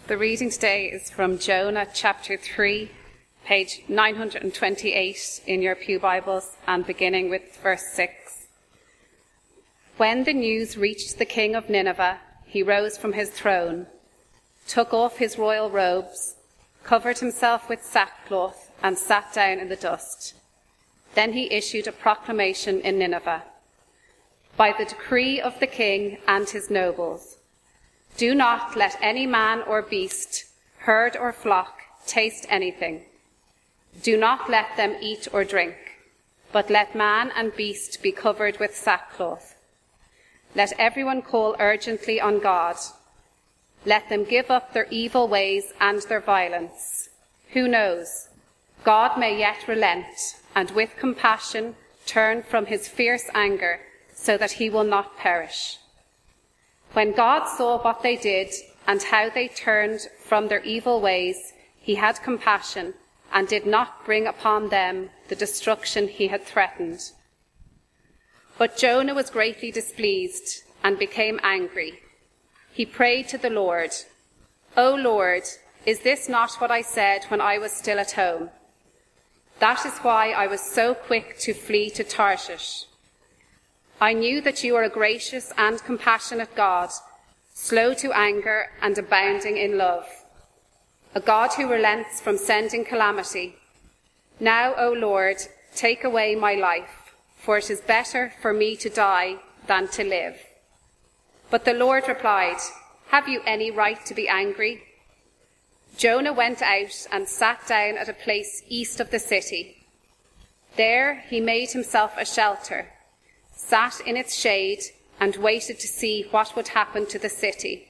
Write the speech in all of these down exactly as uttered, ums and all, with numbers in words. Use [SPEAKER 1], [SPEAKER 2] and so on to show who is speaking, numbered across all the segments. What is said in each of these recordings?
[SPEAKER 1] The reading today is from Jonah chapter three, page nine hundred twenty-eight in your pew Bibles, and beginning with verse six. When the news reached the king of Nineveh, he rose from his throne, took off his royal robes, covered himself with sackcloth, and sat down in the dust. Then he issued a proclamation in Nineveh. By the decree of the king and his nobles, do not let any man or beast, herd or flock, taste anything. Do not let them eat or drink, but let man and beast be covered with sackcloth. Let everyone call urgently on God. Let them give up their evil ways and their violence. Who knows? God may yet relent, and with compassion turn from his fierce anger, so that he will not perish. When God saw what they did and how they turned from their evil ways, he had compassion and did not bring upon them the destruction he had threatened. But Jonah was greatly displeased and became angry. He prayed to the Lord, "O Lord, is this not what I said when I was still at home? That is why I was so quick to flee to Tarshish. I knew that you are a gracious and compassionate God, slow to anger and abounding in love, a God who relents from sending calamity. Now, O Lord, take away my life, for it is better for me to die than to live." But the Lord replied, "Have you any right to be angry?" Jonah went out and sat down at a place east of the city. There he made himself a shelter, sat in its shade, and waited to see what would happen to the city.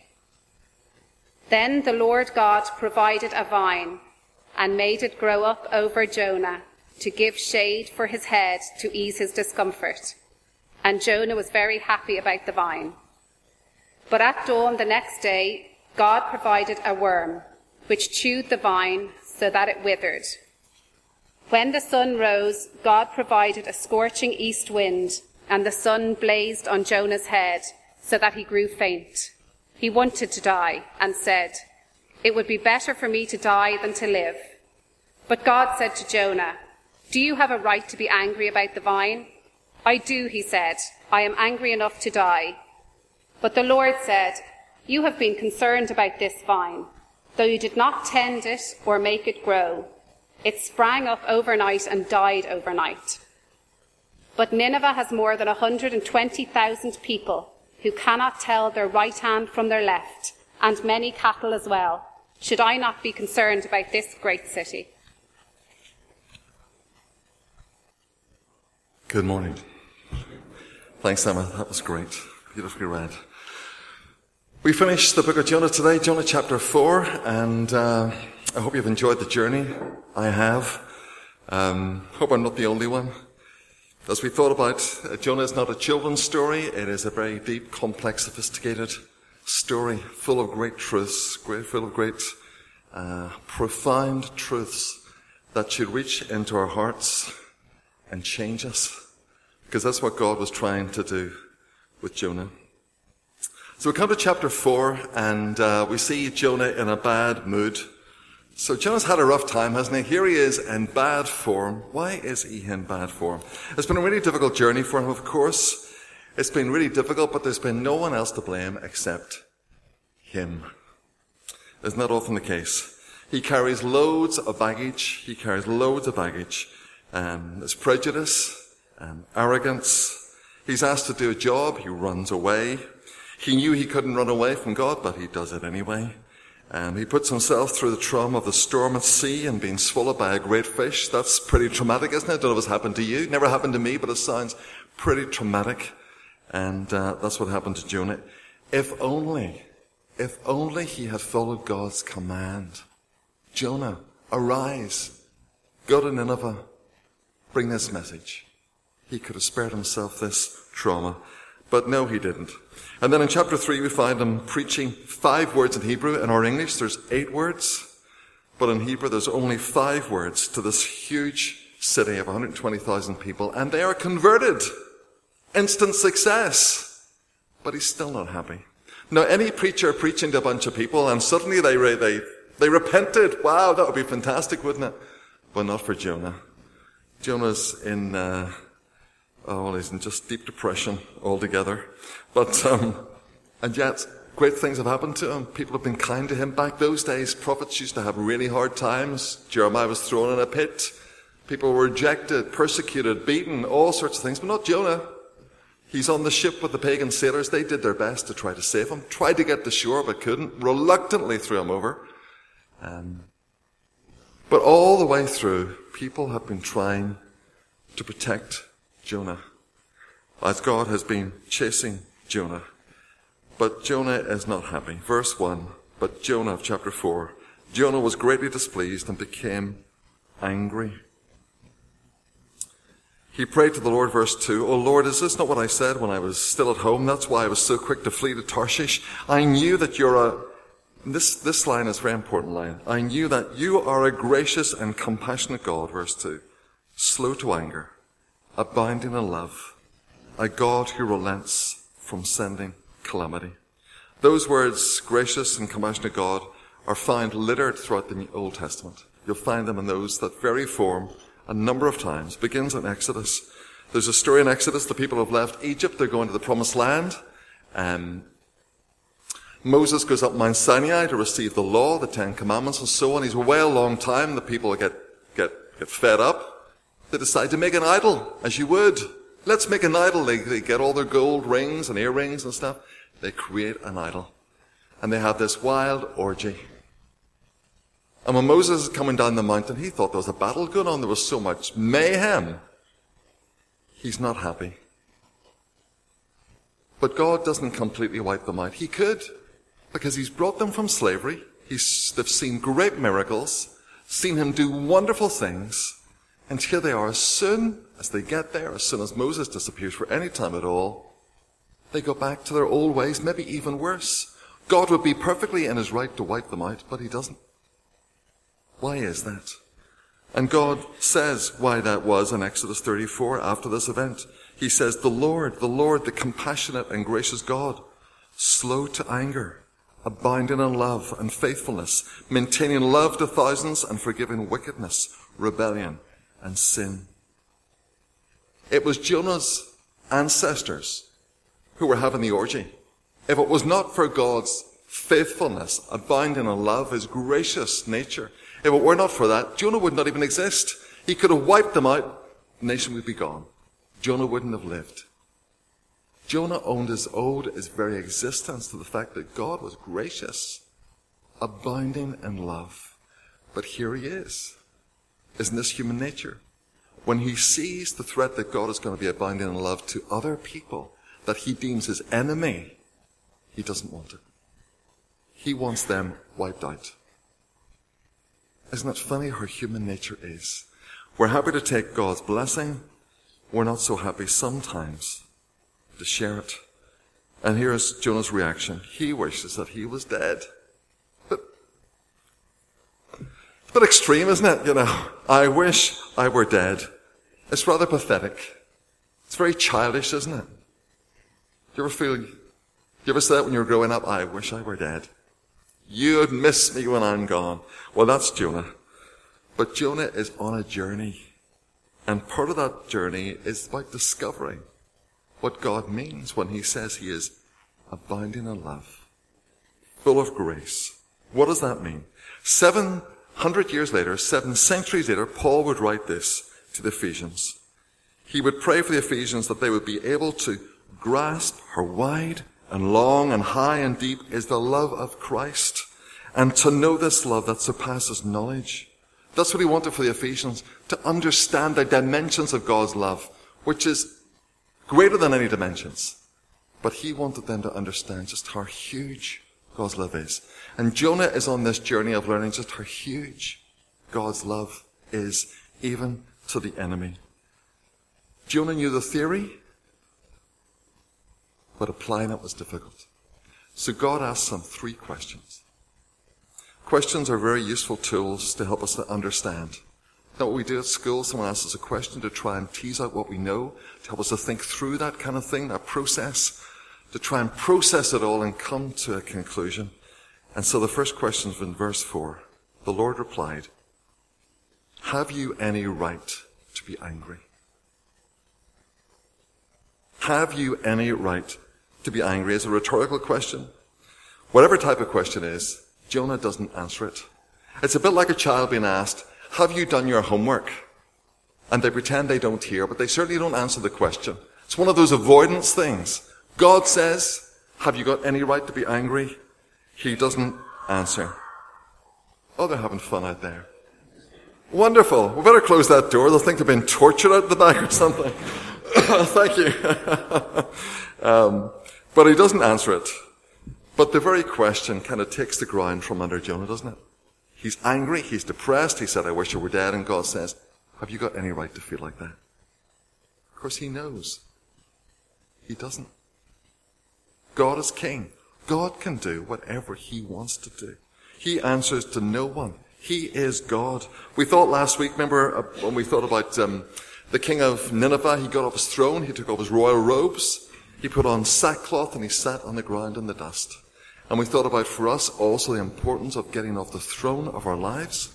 [SPEAKER 1] Then the Lord God provided a vine and made it grow up over Jonah to give shade for his head to ease his discomfort. And Jonah was very happy about the vine. But at dawn the next day, God provided a worm, which chewed the vine so that it withered. When the sun rose, God provided a scorching east wind, and the sun blazed on Jonah's head so that he grew faint. He wanted to die and said, "It would be better for me to die than to live." But God said to Jonah, "Do you have a right to be angry about the vine?" "I do," he said. "I am angry enough to die." But the Lord said, "You have been concerned about this vine, though you did not tend it or make it grow. It sprang up overnight and died overnight. But Nineveh has more than one hundred twenty thousand people who cannot tell their right hand from their left, and many cattle as well. Should I not be concerned about this great city?"
[SPEAKER 2] Good morning. Thanks, Emma. That was great. Beautifully read. We finished the book of Jonah today, Jonah chapter four, and uh, I hope you've enjoyed the journey. I have. Um, hope I'm not the only one. As we thought about, uh, Jonah is not a children's story. It is a very deep, complex, sophisticated story, full of great truths, great, full of great, uh, profound truths that should reach into our hearts and change us, because that's what God was trying to do with Jonah. So we come to chapter four, and uh, we see Jonah in a bad mood. So Jonah's had a rough time, hasn't he? Here he is in bad form. Why is he in bad form? It's been a really difficult journey for him, of course. It's been really difficult, but there's been no one else to blame except him. Isn't that often the case? He carries loads of baggage. He carries loads of baggage. Um, there's prejudice, um, arrogance. He's asked to do a job. He runs away. He knew he couldn't run away from God, but he does it anyway. Um, he puts himself through the trauma of the storm at sea and being swallowed by a great fish. That's pretty traumatic, isn't it? I don't know if it's happened to you. Never happened to me, but it sounds pretty traumatic. And uh, that's what happened to Jonah. If only, if only he had followed God's command. Jonah, arise. Go to Nineveh. Bring this message. He could have spared himself this trauma. But no, he didn't. And then in chapter three, we find him preaching five words in Hebrew. In our English, there's eight words. But in Hebrew, there's only five words to this huge city of one hundred twenty thousand people. And they are converted. Instant success. But he's still not happy. Now, any preacher preaching to a bunch of people and suddenly they, they, they repented. Wow, that would be fantastic, wouldn't it? But not for Jonah. Jonah's in, uh, oh, well, he's in just deep depression altogether. But, um, and yet, great things have happened to him. People have been kind to him. Back those days, prophets used to have really hard times. Jeremiah was thrown in a pit. People were rejected, persecuted, beaten, all sorts of things, but not Jonah. He's on the ship with the pagan sailors. They did their best to try to save him, tried to get to shore but couldn't, reluctantly threw him over. Um, but all the way through, people have been trying to protect Jonah, as God has been chasing Jonah. But Jonah is not happy. Verse one, but Jonah of chapter four, Jonah was greatly displeased and became angry. He prayed to the Lord, verse two, O Lord, is this not what I said when I was still at home? That's why I was so quick to flee to Tarshish. I knew that you're a, this, this line is a very important line. I knew that you are a gracious and compassionate God, verse two, slow to anger, abounding in love, a God who relents from sending calamity. Those words, gracious and compassionate God, are found littered throughout the Old Testament. You'll find them in those, that very form, a number of times. Begins in Exodus. There's a story in Exodus. The people have left Egypt. They're going to the promised land. Um, Moses goes up Mount Sinai to receive the law, the Ten Commandments, and so on. He's away a long time. The people get, get, get fed up. They decide to make an idol, as you would. Let's make an idol. They, they get all their gold rings and earrings and stuff. They create an idol. And they have this wild orgy. And when Moses is coming down the mountain, he thought there was a battle going on. There was so much mayhem. He's not happy. But God doesn't completely wipe them out. He could, because he's brought them from slavery. He's, they've seen great miracles, seen him do wonderful things. And here they are. As soon as they get there, as soon as Moses disappears for any time at all, they go back to their old ways, maybe even worse. God would be perfectly in his right to wipe them out, but he doesn't. Why is that? And God says why that was in Exodus thirty-four after this event. He says, the Lord, the Lord, the compassionate and gracious God, slow to anger, abounding in love and faithfulness, maintaining love to thousands and forgiving wickedness, rebellion, and sin. It was Jonah's ancestors who were having the orgy. If it was not for God's faithfulness, abounding in love, his gracious nature, if it were not for that, Jonah would not even exist. He could have wiped them out. The nation would be gone. Jonah wouldn't have lived. Jonah owed his, owed his very existence to the fact that God was gracious, abounding in love. But here he is. Isn't this human nature? When he sees the threat that God is going to be abounding in love to other people that he deems his enemy, he doesn't want it. He wants them wiped out. Isn't it funny how human nature is? We're happy to take God's blessing. We're not so happy sometimes to share it. And here's Jonah's reaction. He wishes that he was dead. But it's a bit extreme, isn't it? You know, I wish I were dead. It's rather pathetic. It's very childish, isn't it? You ever feel, you ever say that when you were growing up? I wish I were dead. You'd miss me when I'm gone. Well, that's Jonah. But Jonah is on a journey. And part of that journey is about discovering what God means when he says he is abounding in love, full of grace. What does that mean? Seven hundred years later, seven centuries later, Paul would write this to the Ephesians. He would pray for the Ephesians that they would be able to grasp how wide and long and high and deep is the love of Christ, and to know this love that surpasses knowledge. That's what he wanted for the Ephesians, to understand the dimensions of God's love, which is greater than any dimensions. But he wanted them to understand just how huge God's love is. And Jonah is on this journey of learning just how huge God's love is, even to the enemy. Jonah knew the theory, but applying it was difficult. So God asked him three questions. Questions are very useful tools to help us to understand. Now, what we do at school, someone asks us a question to try and tease out what we know, to help us to think through that kind of thing, that process, to try and process it all and come to a conclusion. And so the first question is in verse four. The Lord replied, "Have you any right to be angry?" Have you any right to be angry? Is a rhetorical question. Whatever type of question is, Jonah doesn't answer it. It's a bit like a child being asked, "Have you done your homework?" And they pretend they don't hear, but they certainly don't answer the question. It's one of those avoidance things. God says, "Have you got any right to be angry?" He doesn't answer. Oh, they're having fun out there. Wonderful. We better close that door. They'll think they've been tortured out the back or something. Thank you. um, but he doesn't answer it. But the very question kind of takes the ground from under Jonah, doesn't it? He's angry. He's depressed. He said, "I wish I were dead." And God says, "Have you got any right to feel like that?" Of course, he knows. He doesn't. God is king. God can do whatever he wants to do. He answers to no one. He is God. We thought last week, remember uh, when we thought about um, the king of Nineveh, he got off his throne, he took off his royal robes, he put on sackcloth and he sat on the ground in the dust. And we thought about for us also the importance of getting off the throne of our lives.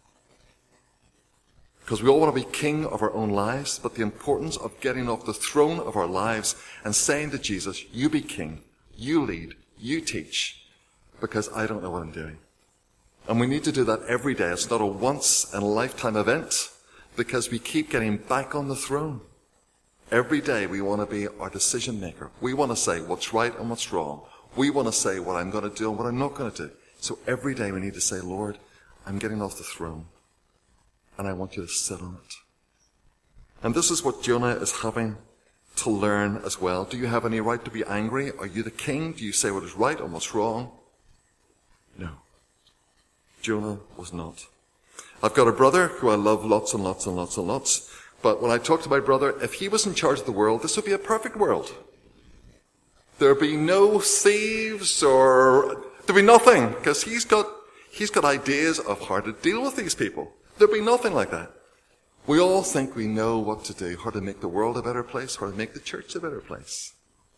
[SPEAKER 2] Because we all want to be king of our own lives, but the importance of getting off the throne of our lives and saying to Jesus, "You be king, you lead, you teach, because I don't know what I'm doing." And we need to do that every day. It's not a once-in-a-lifetime event, because we keep getting back on the throne. Every day we want to be our decision maker. We want to say what's right and what's wrong. We want to say what I'm going to do and what I'm not going to do. So every day we need to say, "Lord, I'm getting off the throne, and I want you to sit on it." And this is what Jonah is having to learn as well. Do you have any right to be angry? Are you the king? Do you say what is right and what's wrong? No. Jonah was not. I've got a brother who I love lots and lots and lots and lots. But when I talk to my brother, if he was in charge of the world, this would be a perfect world. There'd be no thieves or there'd be nothing, because he's got he's got ideas of how to deal with these people. There'd be nothing like that. We all think we know what to do, how to make the world a better place, how to make the church a better place.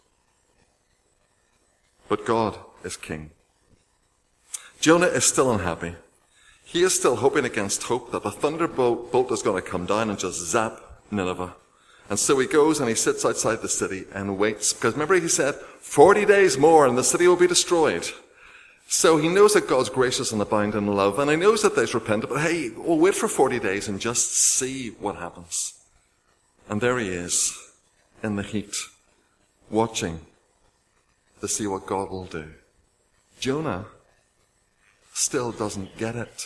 [SPEAKER 2] But God is king. Jonah is still unhappy. He is still hoping against hope that the thunderbolt is going to come down and just zap Nineveh. And so he goes and he sits outside the city and waits. Because remember he said, forty days more and the city will be destroyed. So he knows that God's gracious and abounding in love. And he knows that they've repented. But hey, we'll wait for forty days and just see what happens. And there he is in the heat, watching to see what God will do. Jonah still doesn't get it.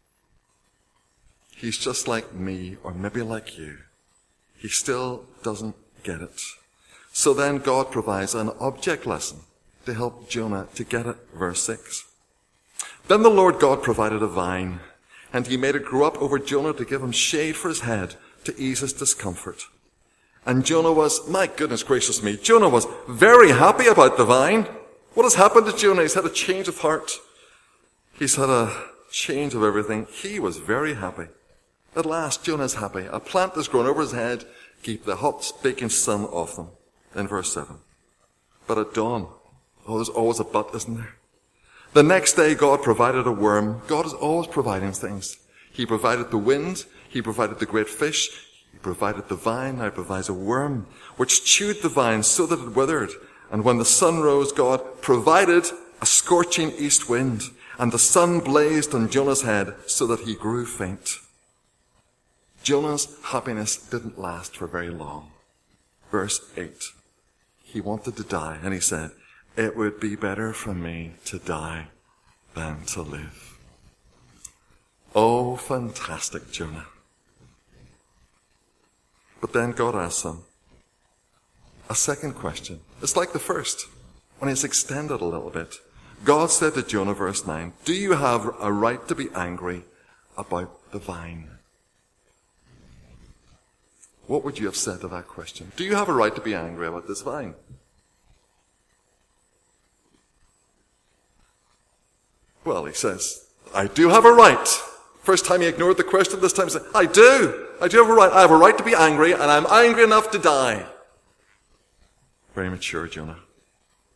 [SPEAKER 2] He's just like me, or maybe like you. He still doesn't get it. So then God provides an object lesson to help Jonah to get it. Verse six. Then the Lord God provided a vine, and he made it grow up over Jonah to give him shade for his head to ease his discomfort. And Jonah was, my goodness gracious me, Jonah was very happy about the vine. What has happened to Jonah? He's had a change of heart. He's had a change of everything. He was very happy. At last, Jonah's happy. A plant has grown over his head, keep the hot baking sun off them. In verse seven. But at dawn, oh, there's always a but, isn't there? The next day, God provided a worm. God is always providing things. He provided the wind. He provided the great fish. He provided the vine. Now he provides a worm, which chewed the vine so that it withered. And when the sun rose, God provided a scorching east wind. And the sun blazed on Jonah's head so that he grew faint. Jonah's happiness didn't last for very long. Verse eight. He wanted to die, and he said, it would be better for me to die than to live. Oh, fantastic, Jonah. But then God asks him a second question. It's like the first, when it's extended a little bit. God said to Jonah, verse nine, do you have a right to be angry about the vine? What would you have said to that question? Do you have a right to be angry about this vine? Well, he says, I do have a right. First time he ignored the question, this time he said, I do. I do have a right. I have a right to be angry, and I'm angry enough to die. Very mature, Jonah.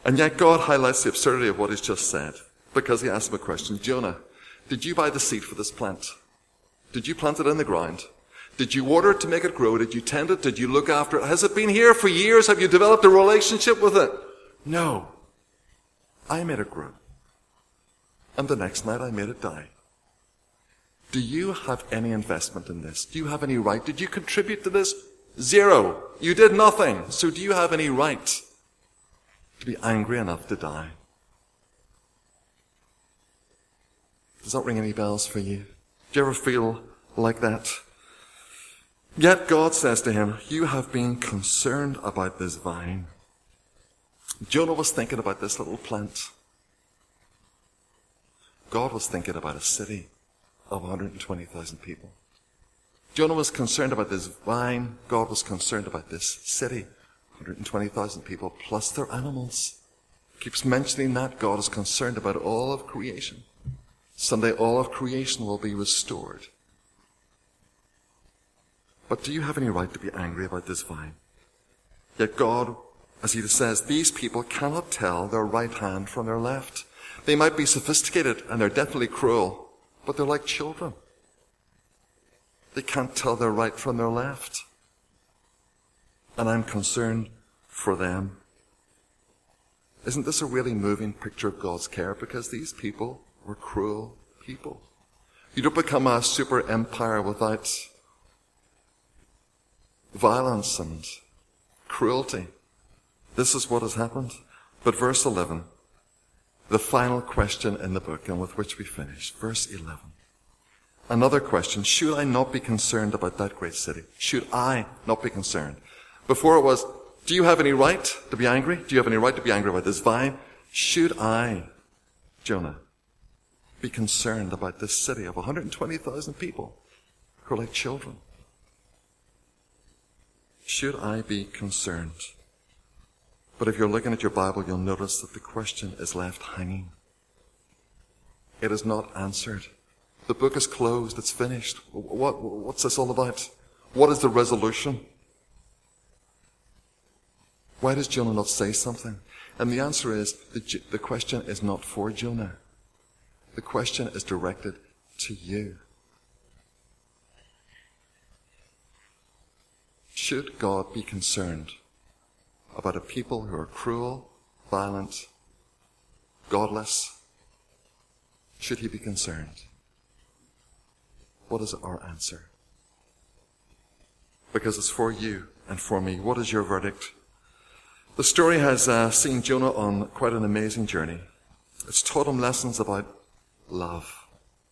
[SPEAKER 2] And yet God highlights the absurdity of what he's just said, because he asks him a question. Jonah, did you buy the seed for this plant? Did you plant it in the ground? Did you water it to make it grow? Did you tend it? Did you look after it? Has it been here for years? Have you developed a relationship with it? No. I made it grow. And the next night I made it die. Do you have any investment in this? Do you have any right? Did you contribute to this? Zero. You did nothing. So do you have any right to be angry enough to die? Does that ring any bells for you? Do you ever feel like that? Yet God says to him, you have been concerned about this vine. Jonah was thinking about this little plant. God was thinking about a city of one hundred twenty thousand people. Jonah was concerned about this vine. God was concerned about this city, one hundred twenty thousand people, plus their animals. Keeps mentioning that God is concerned about all of creation. Someday all of creation will be restored. But do you have any right to be angry about this vine? Yet God, as he says, these people cannot tell their right hand from their left. They might be sophisticated and they're definitely cruel, but they're like children. They can't tell their right from their left. And I'm concerned for them. Isn't this a really moving picture of God's care? Because these people were cruel people. You don't become a super empire without violence and cruelty. This is what has happened. But verse eleven, the final question in the book and with which we finish. Verse eleven. Another question. Should I not be concerned about that great city? Should I not be concerned? Before it was, do you have any right to be angry? Do you have any right to be angry about this vine? Should I, Jonah, be concerned about this city of one hundred twenty thousand people who are like children? Should I be concerned? But if you're looking at your Bible, you'll notice that the question is left hanging. It is not answered. The book is closed. It's finished. What, what's this all about? What is the resolution? Why does Jonah not say something? And the answer is, the, the question is not for Jonah. The question is directed to you. Should God be concerned about a people who are cruel, violent, godless? Should he be concerned? What is our answer? Because it's for you and for me. What is your verdict? The story has uh, seen Jonah on quite an amazing journey. It's taught him lessons about love.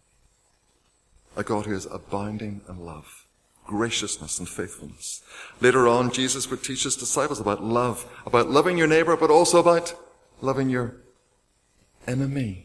[SPEAKER 2] A God who is abounding in love, graciousness and faithfulness. Later on, Jesus would teach his disciples about love, about loving your neighbor, but also about loving your enemy.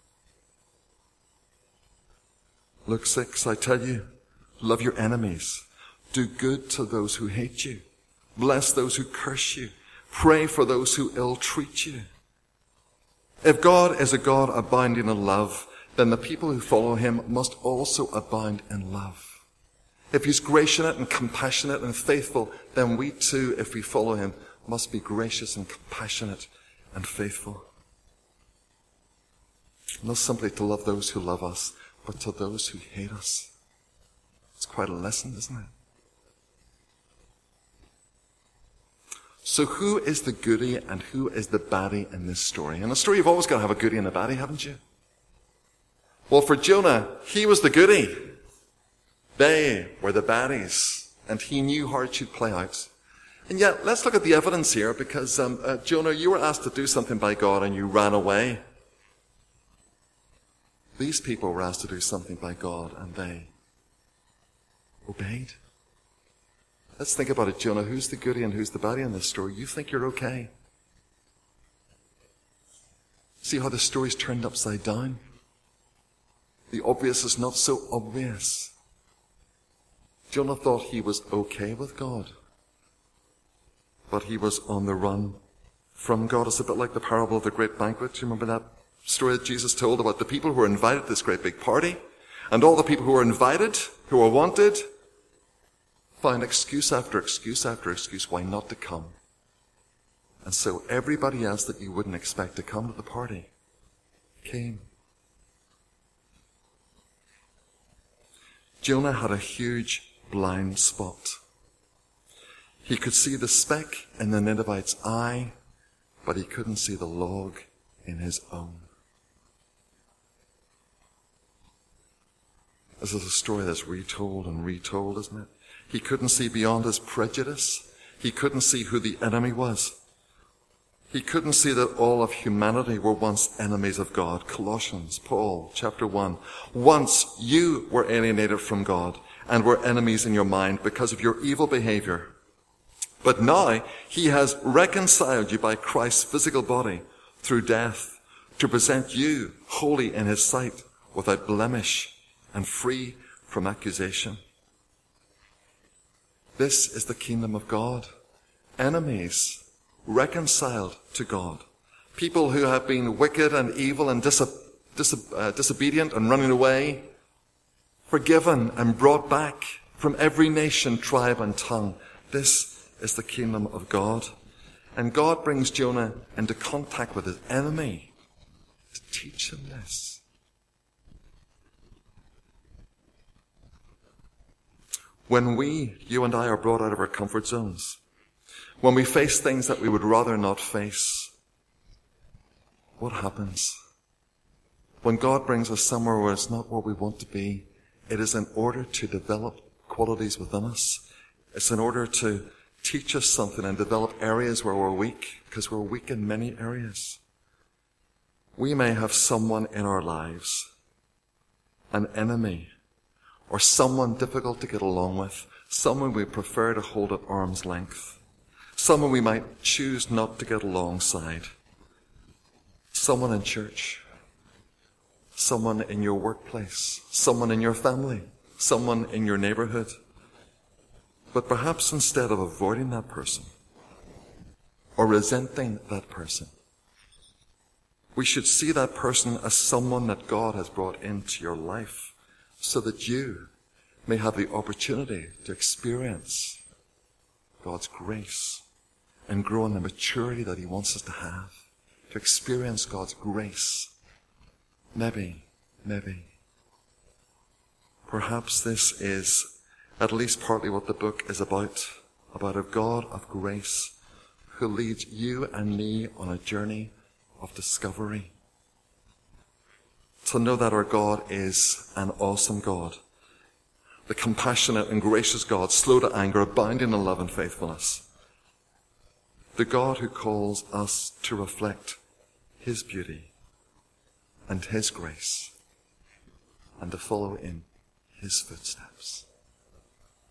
[SPEAKER 2] Luke six, I tell you, love your enemies. Do good to those who hate you. Bless those who curse you. Pray for those who ill-treat you. If God is a God abounding in love, then the people who follow him must also abound in love. If he's gracious and compassionate and faithful, then we too, if we follow him, must be gracious and compassionate and faithful. Not simply to love those who love us, but to those who hate us. It's quite a lesson, isn't it? So who is the goodie and who is the baddie in this story? In a story, you've always got to have a goodie and a baddie, haven't you? Well, for Jonah, he was the goodie. They were the baddies. And he knew how it should play out. And yet, let's look at the evidence here, because um, uh, Jonah, you were asked to do something by God and you ran away. These people were asked to do something by God and they obeyed. Let's think about it, Jonah. Who's the goodie and who's the baddie in this story? You think you're okay. See how the story's turned upside down? The obvious is not so obvious. Jonah thought he was okay with God, but he was on the run from God. It's a bit like the parable of the great banquet. Do you remember that story that Jesus told about the people who were invited to this great big party? And all the people who were invited, who were wanted, found excuse after excuse after excuse why not to come. And so everybody else that you wouldn't expect to come to the party came. Jonah had a huge blind spot. He could see the speck in the Ninevites' eye, but he couldn't see the log in his own. This is a story that's retold and retold, isn't it? He couldn't see beyond his prejudice. He couldn't see who the enemy was. He couldn't see that all of humanity were once enemies of God. Colossians, Paul, chapter one. Once you were alienated from God and were enemies in your mind because of your evil behavior. But now he has reconciled you by Christ's physical body through death to present you holy in his sight, without blemish and free from accusation. This is the kingdom of God. Enemies reconciled to God. People who have been wicked and evil and dis- dis- uh, disobedient and running away, forgiven and brought back from every nation, tribe and tongue. This is the kingdom of God. And God brings Jonah into contact with his enemy to teach him this. When we, you and I, are brought out of our comfort zones, when we face things that we would rather not face, what happens? When God brings us somewhere where it's not where we want to be, it is in order to develop qualities within us. It's in order to teach us something and develop areas where we're weak, because we're weak in many areas. We may have someone in our lives, an enemy, or someone difficult to get along with, someone we prefer to hold at arm's length, someone we might choose not to get alongside, someone in church, someone in your workplace, someone in your family, someone in your neighborhood. But perhaps instead of avoiding that person or resenting that person, we should see that person as someone that God has brought into your life, so that you may have the opportunity to experience God's grace and grow in the maturity that he wants us to have, to experience God's grace. Maybe, maybe. Perhaps this is at least partly what the book is about, about a God of grace who leads you and me on a journey of discovery. To know that our God is an awesome God, the compassionate and gracious God, slow to anger, abounding in love and faithfulness. The God who calls us to reflect his beauty and his grace and to follow in his footsteps.